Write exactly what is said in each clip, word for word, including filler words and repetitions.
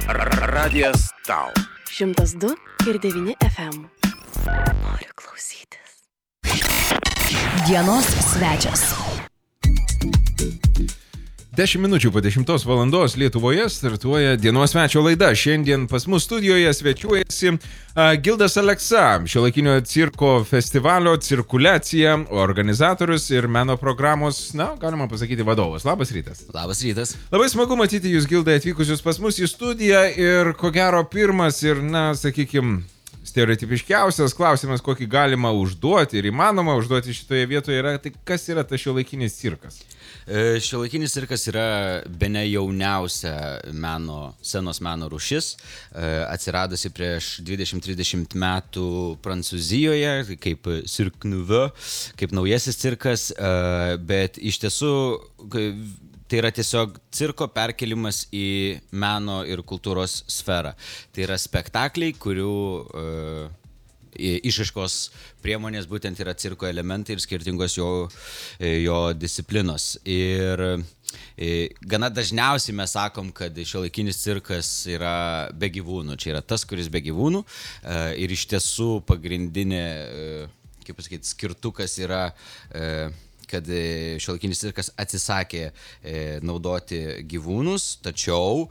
Radijas tau. šimtas du ir devyni F M. Noriu klausytis. Dienos svečias. Dešimt minučių po dešimtos valandos Lietuvoje startuoja dienos svečio laida. Šiandien pas mus studijoje svečiuojasi uh, Gildas Aleksa, šiuolaikinio cirko festivalio Cirkuliacija organizatorius ir meno programos, na, galima pasakyti, vadovas. Labas rytas. Labas rytas. Labai smagu matyti jūs, Gildai, atvykusius pas mus į studiją ir ko gero pirmas ir, na, sakykime, stereotipiškiausias klausimas, kokį galima užduoti ir įmanoma užduoti šitoje vietoje yra, tai kas yra tas šiuolaikinis cirkas? E, šiuolaikinis cirkas yra bene jauniausia meno, scenos meno rūšis, e, atsiradusi prieš dvidešimt trisdešimt metų Prancūzijoje, kaip Cirque Nouveau, kaip naujasis cirkas, e, bet iš tiesų tai yra tiesiog cirko perkelimas į meno ir kultūros sferą. Tai yra spektakliai, kurių e, išraiškos priemonės būtent yra cirko elementai ir skirtingos jo, jo disciplinos. Ir gana dažniausiai mes sakom, kad šiuolaikinis cirkas yra be gyvūnų. Čia yra tas, kuris be gyvūnų. Ir iš tiesų pagrindinė, kaip pasakyti, skirtukas yra, kad šiuolaikinis cirkas atsisakė naudoti gyvūnus, tačiau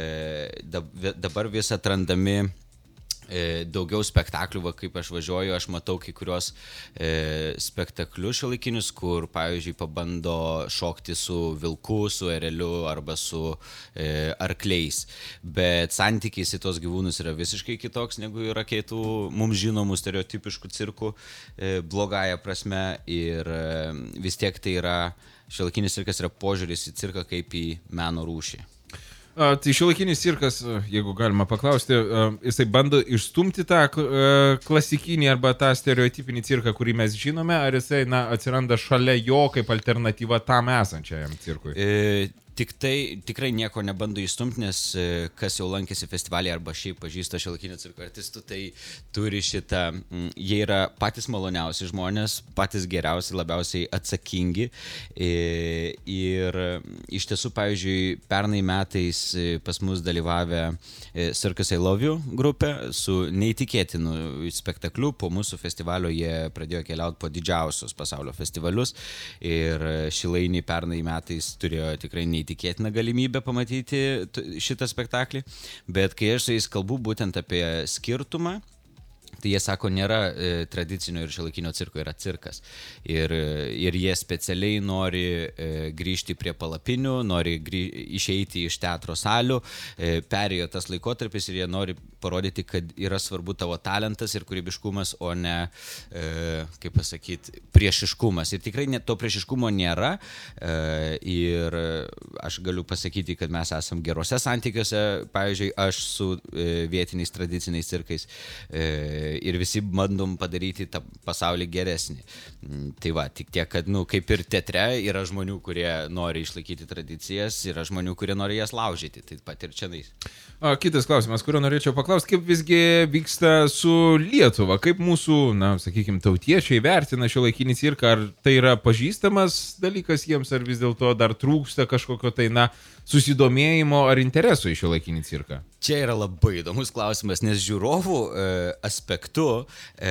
dabar vis atrandami daugiau spektaklių, va, kaip aš važiuoju, aš matau kai kurios e, spektaklius šiuolaikinius, kur, pavyzdžiui, pabando šokti su vilku, su ereliu arba su e, arkliais. Bet santykiais į tos gyvūnus yra visiškai kitoks, negu yra kitų mums žinomų stereotipiškų cirkų e, blogąją prasme. Ir e, vis tiek tai yra, šiuolaikinis cirkas yra požiūris į cirką kaip į meno rūšį. A, tai šiuolaikinis cirkas, jeigu galima paklausti, a, jisai bando išstumti tą a, klasikinį arba tą stereotipinį cirką, kurį mes žinome, ar jisai, na, atsiranda šalia jo kaip alternatyva tam esančiajam cirkui? E... Tik tai tikrai nieko nebando įstumti, nes kas jau lankėsi festivalį arba šiaip pažįsta šiuolaikinio cirko artistų, tai turi šitą, jie yra patys maloniausi žmonės, patys geriausi, labiausiai atsakingi. Ir iš tiesų, pavyzdžiui, pernai metais pas mus dalyvavę Circus I Love You grupė su neįtikėtinu spektakliu. Po mūsų festivalio jie pradėjo keliauti po didžiausius pasaulio festivalius ir Šilainiai pernai metais turėjo tikrai neįtikėtiną tikėtina galimybė pamatyti šitą spektaklį, bet kai aš su jais kalbu būtent apie skirtumą, tai jie sako, nėra e, tradicinio ir šiuolaikinio cirko, yra cirkas. Ir, ir jie specialiai nori e, grįžti prie palapinių, nori grį, išeiti iš teatro salių, e, perėjo tas laikotarpis ir jie nori parodyti, kad yra svarbu tavo talentas ir kūrybiškumas, o ne, e, kaip pasakyti, priešiškumas. Ir tikrai net to priešiškumo nėra. E, ir aš galiu pasakyti, kad mes esam gerose santykiuose, pavyzdžiui, aš su e, vietiniais tradiciniais cirkais, e, ir visi bandom padaryti tą pasaulį geresnį. Tai va, tik tiek, kad, nu, kaip ir teatre yra žmonių, kurie nori išlaikyti tradicijas, yra žmonių, kurie nori jas laužyti, taip pat ir čianais. O, kitas klausimas, kurio norėčiau paklausti, kaip visgi vyksta su Lietuva, kaip mūsų, na, sakykime, tautiečiai vertina šiuolaikinį cirką, ar tai yra pažįstamas dalykas jiems, ar vis dėlto dar trūksta kažkokio tai, na, susidomėjimo ar interesų į šiuolaikinį cirką? Čia yra labai įdomus klausimas, nes žiūrovų e, aspektu e,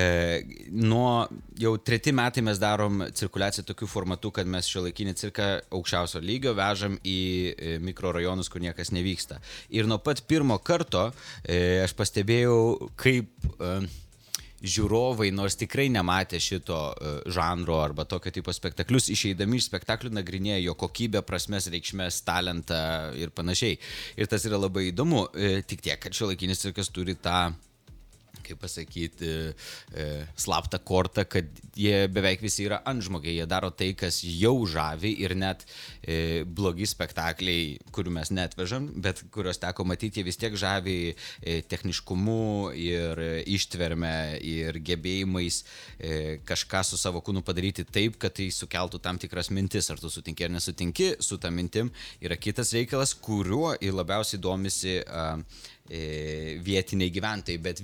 nuo jau treti metai mes darom cirkuliaciją tokiu formatu, kad mes šiuolaikinį cirką aukščiausio lygio vežam į e, mikrorajonus, kur niekas nevyksta. Ir nuo pat pirmo karto e, aš pastebėjau, kaip e, žiūrovai, nors tikrai nematė šito uh, žanro arba tokio tipo spektaklius, išeidami iš spektaklių nagrinėja jo kokybę, prasmes, reikšmės, talentą ir panašiai. Ir tas yra labai įdomu. E, tik tiek, kad šiuolaikinis cirkas turi tą, kaip pasakyti, e, slaptą kortą, kad jie beveik visi yra antžmogiai, jie daro tai, kas jau žavi ir net e, blogi spektakliai, kurių mes netvežam, bet kurios teko matyti, jie vis tiek žavi e, techniškumu ir e, ištverme ir gebėjimais e, kažką su savo kūnu padaryti taip, kad tai sukeltų tam tikras mintis, ar tu sutinki ar nesutinki su tą mintim, yra kitas reikalas, kuriuo ir labiausiai domisi a, vietiniai gyventojai, bet visą laiką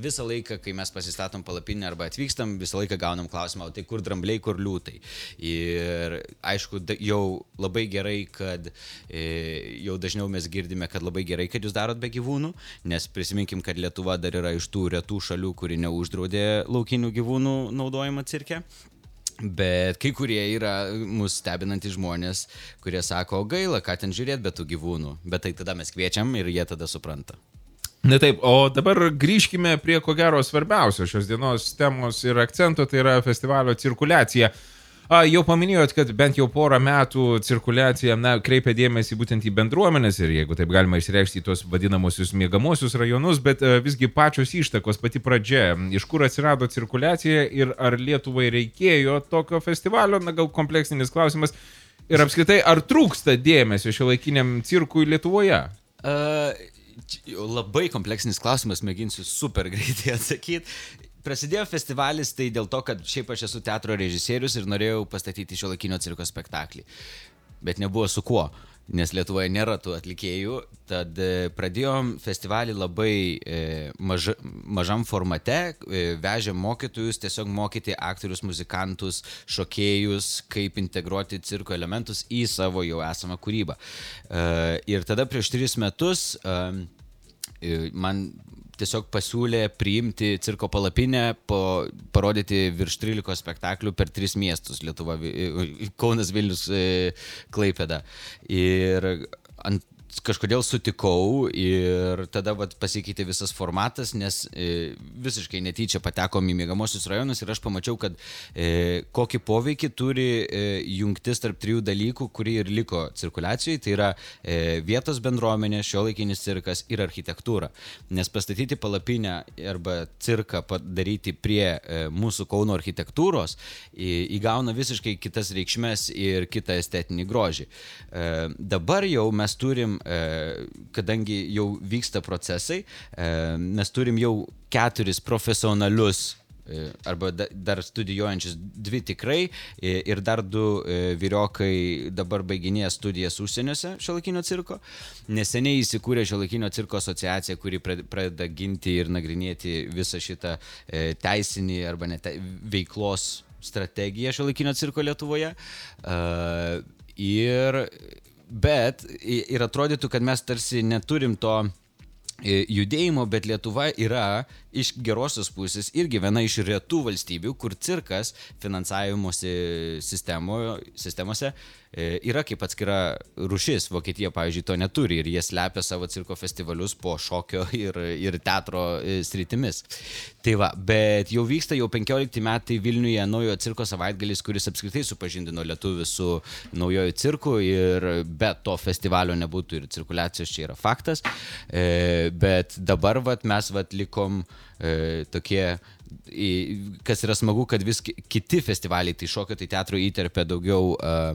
laiką, kai mes pasistatom palapinę arba atvykstam, visą laiką gaunam klausimą, tai kur drambliai, kur liūtai. Ir aišku, jau labai gerai, kad jau dažniau mes girdime, kad labai gerai, kad jūs darot be gyvūnų, nes prisiminkim, kad Lietuva dar yra iš tų retų šalių, kuri neuždraudė laukinių gyvūnų naudojimą cirke. Bet kai kurie yra mus stebinantys žmonės, kurie sako, gaila, ką ten žiūrėt be tų gyvūnų. Bet tai tada mes kviečiam ir jie tada supranta. Na taip, o dabar grįžkime prie ko gero svarbiausio šios dienos temos ir akcento, tai yra festivalio cirkuliacija. A, jau paminėjot, kad bent jau porą metų cirkuliacija na, kreipia dėmesį būtent į bendruomenės ir jeigu taip galima išreikšti į tuos vadinamosius miegamosius rajonus, bet a, visgi pačios ištakos, pati pradžia, iš kur atsirado cirkuliacija ir ar Lietuvai reikėjo tokio festivalio, na gal kompleksinis klausimas, ir apskritai ar trūksta dėmesio šiuolaikiniam cirkui Lietuvoje? Uh, labai kompleksinis klausimas, mėginsiu super greitai atsakyti. Prasidėjo festivalis tai dėl to, kad šiaip aš esu teatro režisierius ir norėjau pastatyti šiuolaikinio cirko spektaklį. Bet nebuvo su kuo, nes Lietuvoje nėra tų atlikėjų. Tad pradėjom festivalį labai maža, mažam formate, vežėm mokytojus, tiesiog mokyti aktorius, muzikantus, šokėjus, kaip integruoti cirko elementus į savo jau esamą kūrybą. Ir tada prieš tris metus man tiesiog pasiūlė priimti cirko palapinę, po, parodyti virš trylikos spektaklių per tris miestus - Lietuva, Kaunas, Vilnius, Klaipėda. Ir ant kažkodėl sutikau ir tada vat, pasikeitė visas formatas, nes e, visiškai netyčia patekom į miegamosius rajonus ir aš pamačiau, kad e, kokį poveikį turi e, jungtis tarp trijų dalykų, kurie ir liko cirkuliacijai, tai yra e, vietos bendruomenė, šiuolaikinis cirkas ir architektūra. Nes pastatyti palapinę arba cirką padaryti prie e, mūsų Kauno architektūros į, įgauna visiškai kitas reikšmes ir kitą estetinį grožį. E, dabar jau mes turim kadangi jau vyksta procesai, mes turim jau keturis profesionalius arba dar studijuojančius, dvi tikrai ir dar du vyriokai dabar baiginėja studijas užsieniuose šiuolaikinio cirko. Neseniai įsikūrė šiuolaikinio cirko asociacija, kuri pradeda ginti ir nagrinėti visą šitą teisinį arba net veiklos strategiją šiuolaikinio cirko Lietuvoje. Ir Bet ir atrodytų, kad mes tarsi neturim to judėjimo, bet Lietuva yra iš gerosios pusės irgi viena iš retų valstybių, kur cirkas finansavimuose sistemo, sistemose yra kaip atskira rūšis. Vokietija, pavyzdžiui, to neturi ir jie slepia savo cirko festivalius po šokio ir, ir teatro sritimis. Tai va, bet jau vyksta jau penkiolikti metai Vilniuje naujojo cirko savaitgalis, kuris apskritai supažindino lietuvius su naujojo cirku ir be to festivalio nebūtų ir cirkuliacijos, čia yra faktas. E, bet dabar vat, mes vat, likom e, tokie, kas yra smagu, kad vis kiti festivaliai, tai šokio, tai teatro įterpia daugiau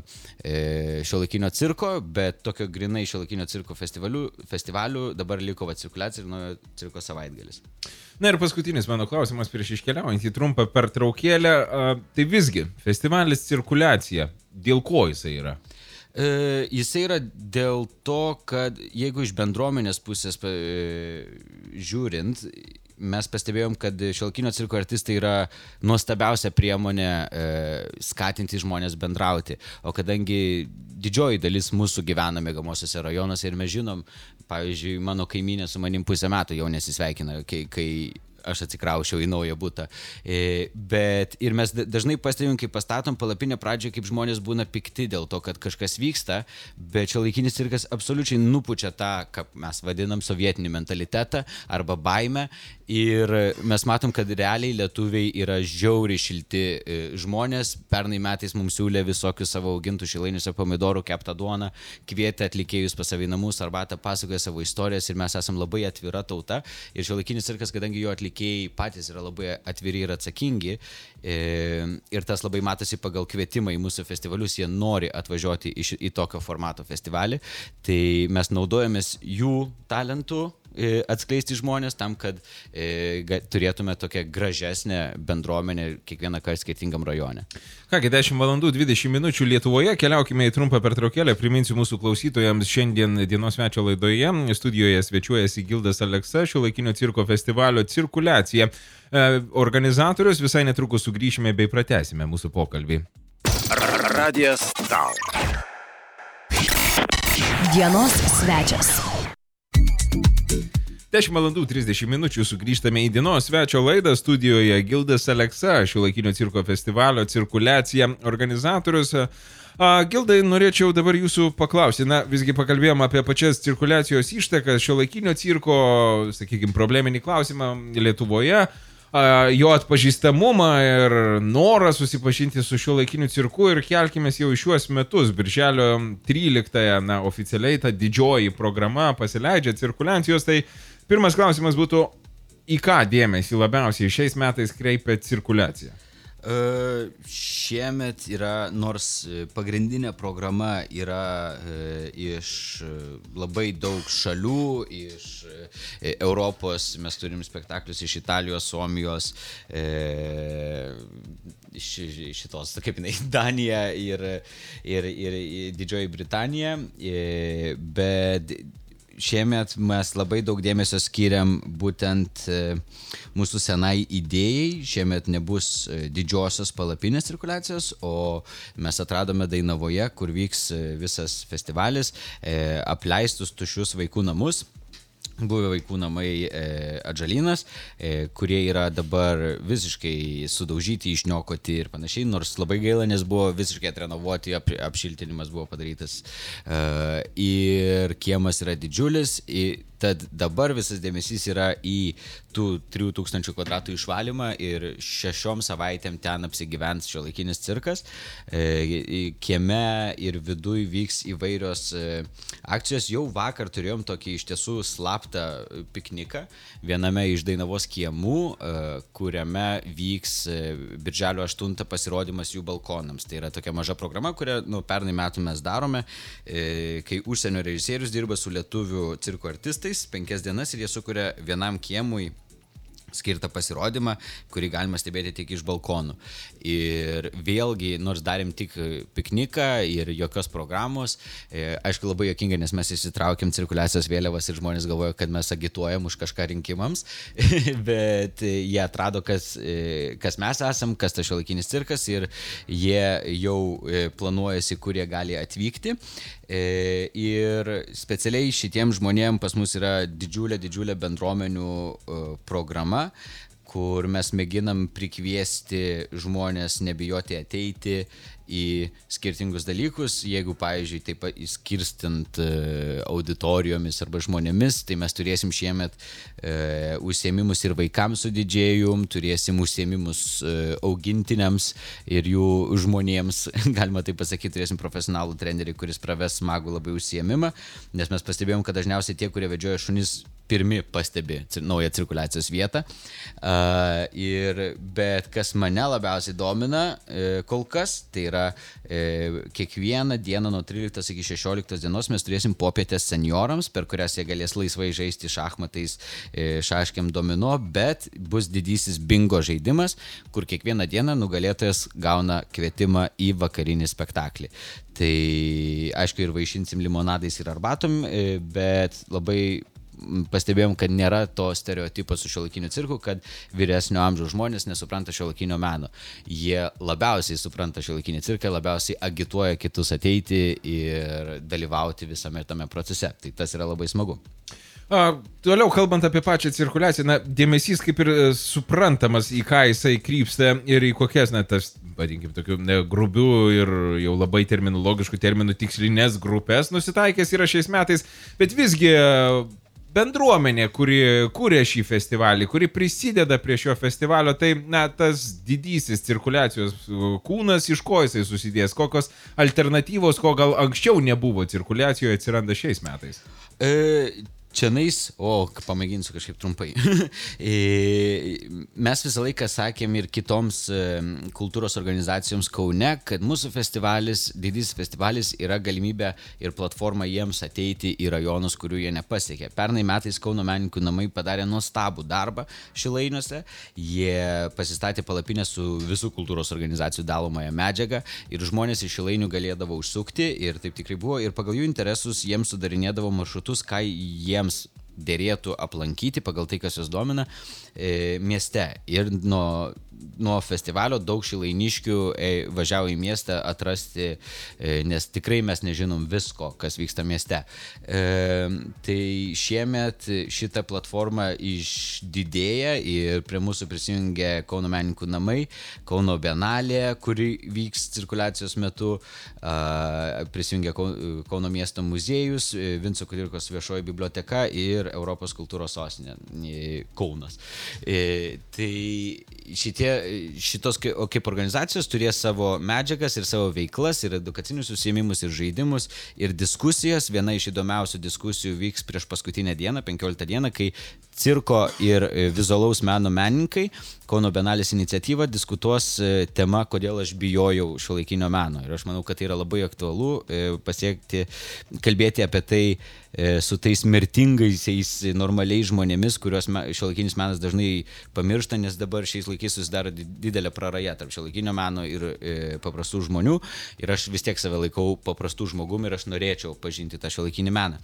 e, šiuolaikinio cirko, bet tokio grinai šiuolaikinio cirko festivalių, festivalių dabar liko va, cirkuliacija ir naujo cirko savaitgalis. Na ir paskutinis mano klausimas prieš iškeliaujant į trumpą pertraukėlę. Tai visgi, festivalis cirkuliacija, dėl ko jisai yra? E, jisai yra dėl to, kad jeigu iš bendruomenės pusės e, žiūrint, mes pastebėjom, kad šiuolaikinio cirko artistai yra nuostabiausia priemonė e, skatinti žmonės bendrauti. O kadangi didžioji dalis mūsų gyvena miegamosiuose rajonuose ir mes žinom, pavyzdžiui, mano kaimynė su manim pusę metų jau nesisveikina, kai, kai aš atsikraušiau į naują butą. E, bet ir mes dažnai pastebim, kai pastatom palapinę pradžioje, kaip žmonės būna pikti dėl to, kad kažkas vyksta, bet šiuolaikinis cirkas absoliučiai nupučia tą, kaip mes vadinam, sovietinį mentalitetą arba baimę. Ir mes matom, kad realiai lietuviai yra žiauriai šilti žmonės. Pernai metais mums siūlė visokius savo augintų šilainiuose pomidorų, keptą duoną, kvietė atlikėjus pas savo į namus, arbatą, pasakoja savo istorijas ir mes esam labai atvira tauta. Ir šiuolaikinis cirkas, kadangi jo atlikėjai patys yra labai atviri ir atsakingi, ir tas labai matosi pagal kvietimą į mūsų festivalius, jie nori atvažiuoti į, į tokio formato festivalį, tai mes naudojamės jų talentų e, atskleisti žmonės, tam, kad e, ga, turėtume tokią gražesnę bendruomenę kiekvieną kartą skirtingam rajone. Kągi, dešimt valandų dvidešimt minučių Lietuvoje, keliaukime į trumpą pertraukėlę, priminsiu mūsų klausytojams šiandien dienos svečio laidoje, studijoje svečiuojasi Gildas Aleksa, Šiuolaikinio cirko festivalio Cirkuliacija. Organizatorius, visai netrukus sugrįšime bei pratęsime mūsų pokalbį. Radijas tau. Dienos svečias. dešimt valandų trisdešimt minučių sugrįžtame į dienos svečio laidą, studijoje Gildas Aleksa, Šiuolaikinio cirko festivalio Cirkuliacija organizatorius. Gildai, norėčiau dabar jūsų paklausti, na, visgi pakalbėjom apie pačias cirkuliacijos ištakas, Šiuolaikinio cirko, sakykime, probleminį klausimą Lietuvoje, jo atpažįstamumą ir norą susipažinti su Šiuolaikiniu cirku ir kelkime jau į šiuos metus. Birželio tryliktąją, na, oficialiai ta didžioji programa pasileidžia cirkuliacijos, tai pirmas klausimas būtų, į ką dėmesį labiausiai šiais metais kreipia cirkuliacija? Uh, šiemet yra, nors pagrindinė programa yra uh, iš labai daug šalių, iš uh, Europos, mes turim spektaklius iš Italijos, Suomijos, uh, iš šitos, kaip jinai, Danija ir, ir, ir, ir Didžioji Britanija, uh, bet šiemet mes labai daug dėmesio skiriam būtent mūsų senai idėjai. Šiemet nebus didžiosios palapinės cirkuliacijos, o mes atradome Dainavoje, kur vyks visas festivalis, apleistus tuščius vaikų namus. Buvę vaikų namai e, Atžalynas, e, kurie yra dabar visiškai sudaužyti, išniokoti ir panašiai, nors labai gaila, nes buvo visiškai atrenovuoti, ap, apšiltinimas buvo padarytas e, ir kiemas yra didžiulis, i, tad dabar visas dėmesys yra į tų trijų tūkstančių kvadratų išvalymą ir šešiom savaitėm ten apsigyvens Šiuolaikinis cirkas. E, kieme ir viduj vyks įvairios e, akcijos. Jau vakar turėjom tokį iš tiesų slaptą pikniką viename iš Dainavos kiemų, e, kuriame vyks e, birželio aštuntą pasirodymas jų balkonams. Tai yra tokia maža programa, kurią nu, pernai metų mes darome, e, kai užsienio režisierius dirba su lietuvių cirko artistais penkias dienas ir jie sukuria vienam kiemui skirtą pasirodymą, kurį galima stebėti tik iš balkonų. Ir vėlgi, nors darėm tik pikniką ir jokios programos, e, aišku, labai juokinga, nes mes įsitraukėm cirkuliacijos vėliavas ir žmonės galvoja, kad mes agituojam už kažką rinkimams, bet jie atrado, kas, kas mes esam, kas tas Šiuolaikinis cirkas ir jie jau planuojasi, kur jie gali atvykti. E, ir specialiai šitiem žmonėm pas mus yra didžiulė, didžiulė bendruomenių uh, programa, kur mes mėginam prikviesti žmonės nebijoti ateiti į skirtingus dalykus. Jeigu, pavyzdžiui, taip įskirstint auditorijomis arba žmonėmis, tai mes turėsim šiemet e, užsiėmimus ir vaikams su didžėjum, turėsim užsiėmimus e, augintiniams ir jų žmonėms, galima taip pasakyti, turėsim profesionalų trenerį, kuris praves smagų labai užsiėmimą, nes mes pastebėjom, kad dažniausiai tie, kurie vedžioja šunis, pirmi pastebi naują cirkuliacijos vietą. Uh, ir, bet kas mane labiausiai domina uh, kol kas, tai yra uh, kiekvieną dieną nuo tryliktos iki šešioliktos dienos mes turėsim popietės seniorams, per kurias jie galės laisvai žaisti šachmatais, uh, šaškiam domino, bet bus didysis bingo žaidimas, kur kiekvieną dieną nugalėtojas gauna kvietimą į vakarinį spektaklį. Tai aišku, ir vaišinsim limonadais ir arbatom, uh, bet labai pastebėjom, kad nėra to stereotipo su šiuolaikiniu cirku, kad vyresnio amžiaus žmonės nesupranta šiuolaikinio meno. Jie labiausiai supranta šiuolaikinį cirką, labiausiai agituoja kitus ateiti ir dalyvauti visame tame procese. Tai tas yra labai smagu. A, toliau kalbant apie pačią cirkuliaciją, na, dėmesys kaip ir suprantamas, į ką jisai krypsta ir į kokias, na, tas, vadinkim, tokių ne, grubių ir jau labai terminologiškų terminų tikslinės grupės nusitaikęs yra šiais metais, bet visgi bendruomenė, kuri kūrė šį festivalį, kuri prisideda prie šio festivalio, tai, na, tas didysis cirkuliacijos kūnas, iš ko jisai susidės, kokios alternatyvos, ko gal anksčiau nebuvo cirkuliacijoje, atsiranda šiais metais? E, Čianais, o pamėginsiu kažkaip trumpai. Mes visą laiką sakėm ir kitoms kultūros organizacijoms Kaune, kad mūsų festivalis, didysis festivalis yra galimybė ir platforma jiems ateiti į rajonus, kurių jie nepasiekė. Pernai metais Kauno menininkų namai padarė nuostabų darbą Šilainiuose. Jie pasistatė palapinę su visų kultūros organizacijų dalomąją medžiagą ir žmonės iš Šilainių galėdavo užsukti ir taip tikrai buvo. Ir pagal jų interesus jiems sudarinėdavo maršrutus, ką jiems dėrėtų aplankyti pagal tai, kas juos domina e, mieste. Ir nuo, nuo festivalio daug šilainiškių e, važiavo į miestą atrasti, e, nes tikrai mes nežinom visko, kas vyksta mieste. E, tai šiemet šita platforma išdidėja ir prie mūsų prisijungia Kauno menininkų namai, Kauno bienalė, kuri vyks cirkuliacijos metu, a, prisijungia Kauno miesto muziejus, Vinco Kudirkos viešoji biblioteka ir Europos kultūros sostinė Kaunas. E, tai šitie, šitos kaip organizacijos turės savo medžiagas ir savo veiklas, ir edukacinius užsiėmimus, ir žaidimus, ir diskusijas. Viena iš įdomiausių diskusijų vyks prieš paskutinę dieną, penkioliktą dieną, kai cirko ir vizualaus meno menininkai Kauno bienalės iniciatyva diskutuos tema, kodėl aš bijojau šiuolaikinio meno. Ir aš manau, kad tai yra labai aktualu pasiekti, kalbėti apie tai su tais mirtingaisiais normaliais žmonėmis, kuriuos šiuolaikinis menas dažnai pamiršta, nes dabar šiais laikais susidaro didelė praraja tarp šiuolaikinio meno ir paprastų žmonių. Ir aš vis tiek save laikau paprastų žmogum ir aš norėčiau pažinti tą šiuolaikinį meną.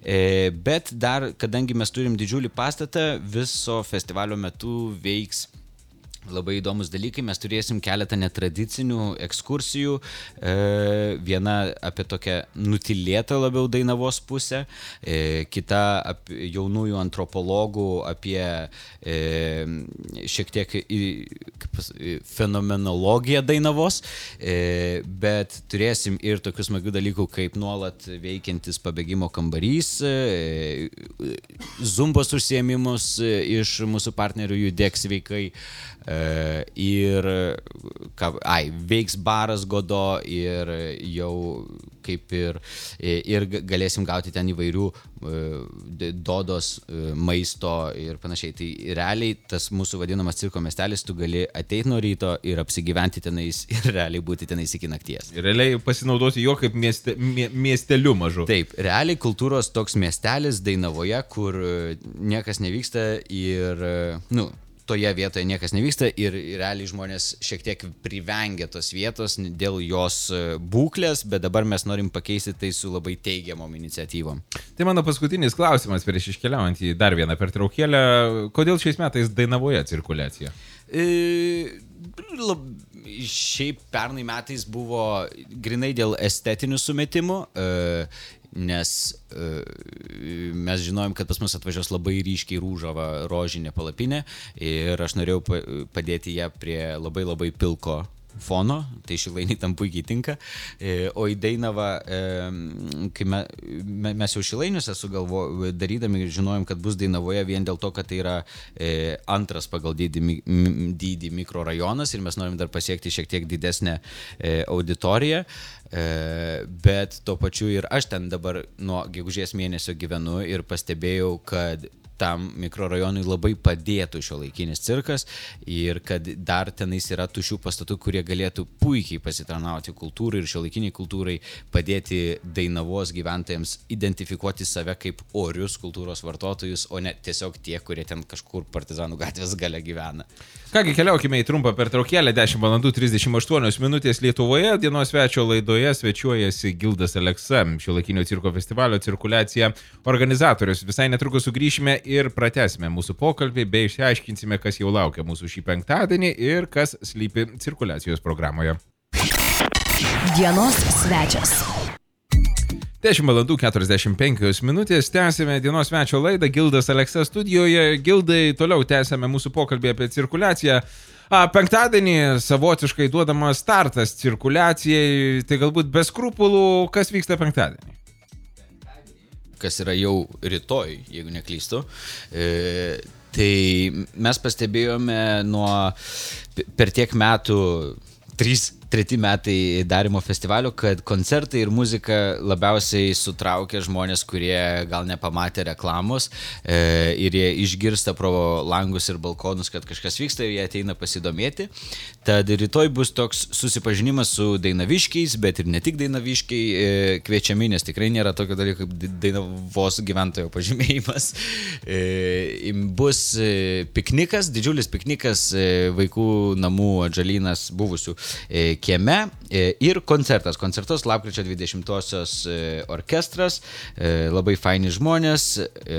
Bet dar, kadangi mes turim didžiulį pastatą, viso festivalio metu veiks labai įdomus dalykai. Mes turėsim keletą netradicinių ekskursijų. E, viena apie tokią nutilėtą labiau Dainavos pusę, e, kita apie jaunųjų antropologų, apie e, šiek tiek į, kaip, fenomenologiją Dainavos, e, bet turėsim ir tokius smagių dalykų, kaip nuolat veikiantis pabėgimo kambarys, e, zumbos užsiėmimus iš mūsų partnerių Judėk sveikai, ir ką, ai, veiks baras Godo ir jau kaip ir, ir galėsim gauti ten įvairių dodos maisto ir panašiai. Tai realiai tas mūsų vadinamas cirko miestelis, tu gali ateiti nuo ryto ir apsigyventi tenais ir realiai būti tenais iki nakties. Ir realiai pasinaudoti jo kaip mieste, mie, miesteliu mažu. Taip, realiai kultūros toks miestelis Dainavoje, kur niekas nevyksta ir, nu, toje vietoje niekas nevyksta ir realiai žmonės šiek tiek privengia tos vietos dėl jos būklės, bet dabar mes norim pakeisti tai su labai teigiamom iniciatyvom. Tai mano paskutinis klausimas prieš iškeliaujant į dar vieną pertraukėlę. Kodėl šiais metais Dainavoje cirkuliacija? E, lab, šiaip pernai metais buvo grinai dėl estetinių sumetimų, e, nes e, mes žinojom, kad pas mus atvažiuos labai ryškiai rūžava rožinė palapinė ir aš norėjau padėti ją prie labai labai pilko fono, tai Šilainiai tam puikiai tinka. E, o į Dainavą, e, kai me, mes jau Šilainiuose sugalvo, darydami žinojom, kad bus Dainavoje vien dėl to, kad tai yra e, antras pagal dydį, dydį mikrorajonas ir mes norim dar pasiekti šiek tiek didesnę e, auditoriją. E, bet tuo pačiu ir aš ten dabar nuo gegužės mėnesio gyvenu ir pastebėjau, kad tam mikrorajonui labai padėtų šiuolaikinis cirkas ir kad dar tenais yra tuščių pastatų, kurie galėtų puikiai pasitarnauti kultūrai ir šiuolaikiniai kultūrai, padėti Dainavos gyventojams identifikuoti save kaip orius kultūros vartotojus, o ne tiesiog tie, kurie ten kažkur Partizanų gatvės gale gyvena. Kągi, keliaukime į trumpą pertraukėlę, dešimt valandų trisdešimt aštuonios minutės Lietuvoje. Dienos svečio laidoje svečiuojasi Gildas Aleksa, šiuolaikinio cirko festivalio cirkuliacija organizatorius. Visai netrukus sugrįšime ir pratęsime mūsų pokalbį bei išsiaiškinsime, kas jau laukia mūsų šį penktadienį ir kas slypi cirkuliacijos programoje. Dienos svečias. dešimt valandų keturiasdešimt penkios minutės, tęsime dienos svečio laidą, Gildas Aleksa studijoje. Gildai, toliau tęsime mūsų pokalbį apie cirkuliaciją. A, penktadienį savotiškai duodamas startas cirkuliacijai, tai galbūt be skrupulų, kas vyksta penktadienį? Kas yra jau rytoj, jeigu neklystu. E, tai mes pastebėjome nuo per tiek metų trys, treti metai darymo festivalio, kad koncertai ir muzika labiausiai sutraukia žmonės, kurie gal nepamatė reklamos e, ir jie išgirsta pro langus ir balkonus, kad kažkas vyksta ir jie ateina pasidomėti. Tad rytoj bus toks susipažinimas su Dainaviškiais, bet ir ne tik Dainaviškiai e, kviečiami, nes tikrai nėra tokio dalyko kaip Dainavos gyventojo pažymėjimas. E, bus e, piknikas, didžiulis piknikas e, vaikų namų Atžalynas buvusių e, kieme e, ir koncertas. Koncertos lapkričio dvidešimtosios e, orkestras, e, labai faini žmonės e,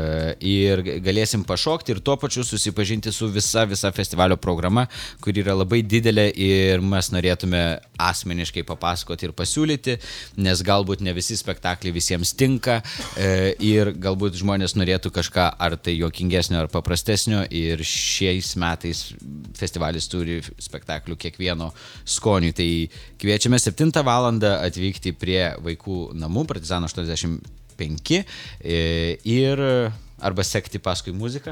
ir galėsim pašokti ir tuo pačiu susipažinti su visa, visa festivalio programa, kuri yra labai didelė ir mes norėtume asmeniškai papasakoti ir pasiūlyti, nes galbūt ne visi spektakliai visiems tinka e, ir galbūt žmonės norėtų kažką ar tai juokingesnio ar paprastesnio ir šiais metais festivalis turi spektaklių kiekvieno skoniui. Tai kviečiame septintą valandą atvykti prie vaikų namų, Partizano aštuoniasdešimt penki e, ir arba sekti paskui muziką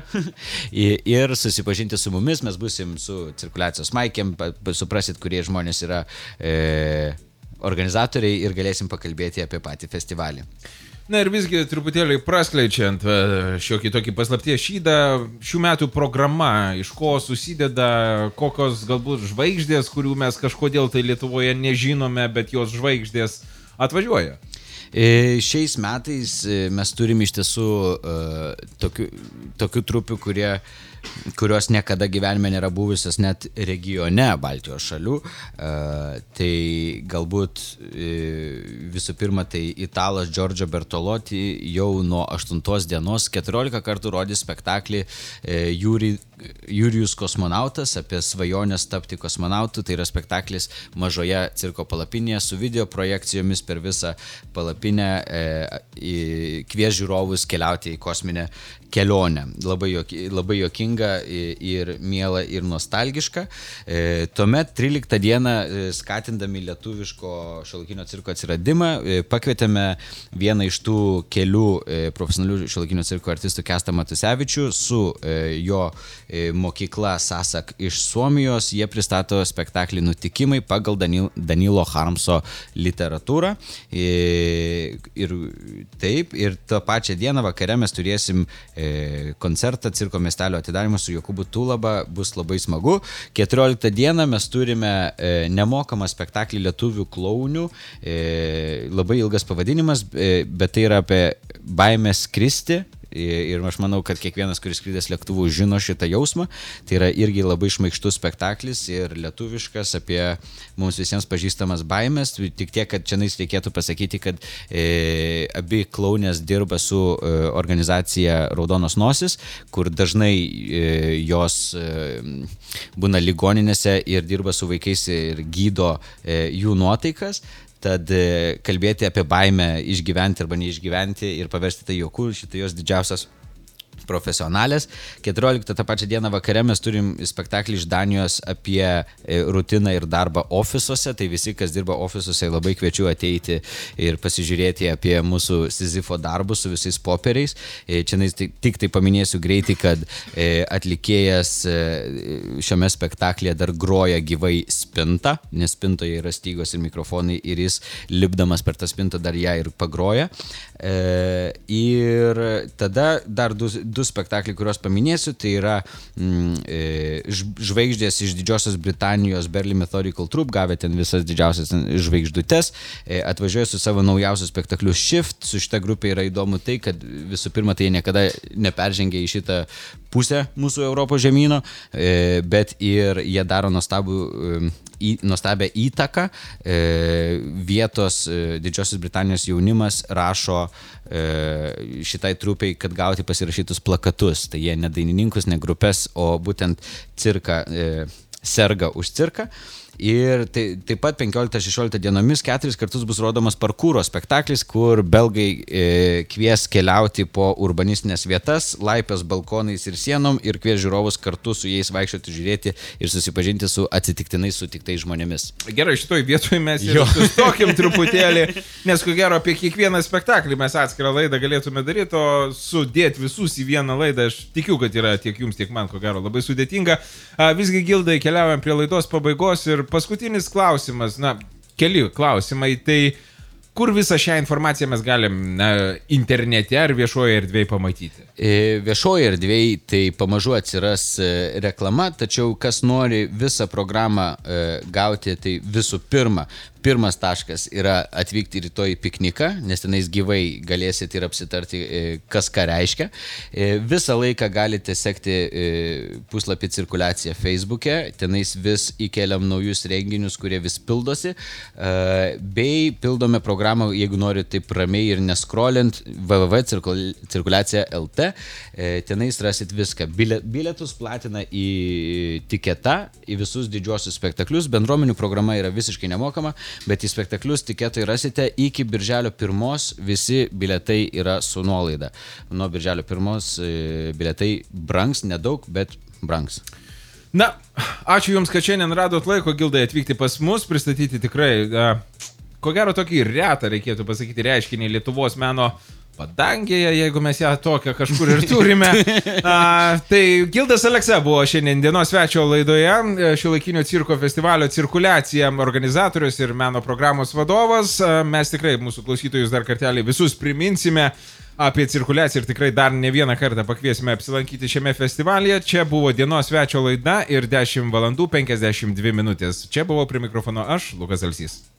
ir susipažinti su mumis. Mes busim su cirkuliacijos maikėm, suprasit, kurie žmonės yra e, organizatoriai ir galėsim pakalbėti apie patį festivalį. Na ir visgi truputėlį praskleidžiant šiokį tokį paslapties šydą, šių metų programa, iš ko susideda, kokios galbūt žvaigždės, kurių mes kažkodėl tai Lietuvoje nežinome, bet jos žvaigždės atvažiuoja. Šiais metais mes turim iš tiesų tokių, tokių trupių, kurie, kurios niekada gyvenime nėra buvusios net regione Baltijos šalių. Tai galbūt visų pirma, tai italas Giorgio Bertolotti jau nuo aštuntos dienos keturiolika kartų rodys spektaklį Jūri, Jurijus kosmonautas apie svajonės tapti kosmonautu. Tai yra spektaklis mažoje cirko palapinėje su video projekcijomis per visą palapinę, e, kvies žiūrovus keliauti į kosminę kelionę. Labai, joki, labai jokinga ir miela ir nostalgiška. E, tuomet tryliktą dieną, skatindami lietuviško šiuolaikinio cirko atsiradimą, e, pakvietėme vieną iš tų kelių e, profesionalių šiuolaikinio cirko artistų Kęstą Matusevičių su e, jo e, mokykla Sasak iš Suomijos. Jie pristato spektaklį Nutikimai pagal Danil, Danilo Harmso literatūrą. E, ir taip, ir tą pačią dieną vakare mes turėsim e, koncertą cirko miestelio atidarimą su Jokūbu Tulaba, bus labai smagu. keturioliktą dieną mes turime e, nemokamą spektaklį lietuvių klaunių, e, labai ilgas pavadinimas, e, bet tai yra apie baimę skristi. Ir aš manau, kad kiekvienas, kuris skridęs lėktuvu, žino šitą jausmą. Tai yra irgi labai šmaikštus spektaklis ir lietuviškas apie mums visiems pažįstamas baimės. Tik tiek, kad čia reikėtų pasakyti, kad e, abi klaunės dirba su e, organizacija Raudonos nosis, kur dažnai e, jos e, būna ligoninėse ir dirba su vaikais ir gydo e, jų nuotaikas. Tad kalbėti apie baimę išgyventi arba neišgyventi ir paversti tai juoku, šitai jos didžiausias profesionalės. keturioliktą tą pačią dieną vakare mes turim spektaklį iš Danijos apie rutiną ir darbą ofisuose. Tai visi, kas dirba ofisuose, labai kviečiu ateiti ir pasižiūrėti apie mūsų Sizifo darbus su visais popieriais. Čia tik tai paminėsiu greitai, kad atlikėjas šiame spektaklyje dar groja gyvai spintą, nes spintoje yra stygos ir mikrofonai ir jis lipdamas per tą spintą dar ją ir pagroja. Ir tada dar du du spektakliai, kuriuos paminėsiu, tai yra mm, žvaigždės iš Didžiosios Britanijos Berlin Methodical Troupe, gavę ten visas didžiausias žvaigždutes, atvažiuoja su savo naujausiu spektakliu Shift. Su šita grupė yra įdomu tai, kad visų pirma, tai jie niekada neperžengė į šitą pusę mūsų Europos žemyno, bet ir jie daro nuostabų į, nuostabę įtaką. E, vietos e, Didžiosios Britanijos jaunimas rašo e, šitai trupiai, kad gauti pasirašytus plakatus. Tai jie ne dainininkus, ne grupės, o būtent cirką, e, serga už cirką. Ir tai, taip pat penkioliktą šešioliktą dienomis keturis kartus bus rodomas parkūro spektaklis, kur belgai e, kvies keliauti po urbanistinės vietas, laipės balkonais ir sienom ir kvies žiūrovus kartu su jais vaikščioti, žiūrėti ir susipažinti su atsitiktinai sutiktais žmonėmis. Gerai, šitoj vietoj mes ir sustokim truputėlį, nes ko gero apie kiekvieną spektaklį mes atskirą laidą galėtume daryti, o sudėti visus į vieną laidą, aš tikiu, kad yra tiek jums, tiek man, ko gero, labai sudėtinga. Visgi, Gildai, keliaujam prie laidos pabaigos ir Ir paskutinis klausimas, na, keli klausimai, tai kur visą šią informaciją mes galim na, internete ar viešoje erdvėje pamatyti? Viešoje erdvėje tai pamažu atsiras reklama, tačiau kas nori visą programą gauti, tai visų pirma, pirmas taškas yra atvykti rytoj į pikniką, nes tenais gyvai galėsit ir apsitarti, kas ką reiškia. Visą laiką galite sekti puslapį Cirkuliacija Facebook'e, tenais vis įkeliam naujus renginius, kurie vis pildosi, bei pildome programą, jeigu norite taip ramiai ir neskrolint, w w w taškas cirkuliacija taškas l t, tenais rasit viską. Bilietus platina į tiketą, į visus didžiosius spektaklius, bendruomenių programa yra visiškai nemokama, bet į spektaklius tiketai rasite iki birželio pirmos, visi bilietai yra su nuolaida. Nuo birželio pirmos bilietai brangs, nedaug, bet brangs. Na, ačiū Jums, kad šiandien radot laiko, Gildai, atvykti pas mus, pristatyti tikrai, uh, ko gero tokį retą, reikėtų pasakyti, reiškinį Lietuvos meno padangėje, jeigu mes ją tokią kažkur ir turime. A, tai Gildas Aleksa buvo šiandien dienos svečio laidoje, Šiuolaikinio cirko festivalio Cirkuliacija organizatorius ir meno programos vadovas. A, mes tikrai mūsų klausytojus dar kartelį visus priminsime apie cirkuliaciją ir tikrai dar ne vieną kartą pakviesime apsilankyti šiame festivalyje. Čia buvo dienos svečio laida ir dešimt valandų penkiasdešimt dvi minutės. Čia buvo prie mikrofono aš, Lukas Alsys.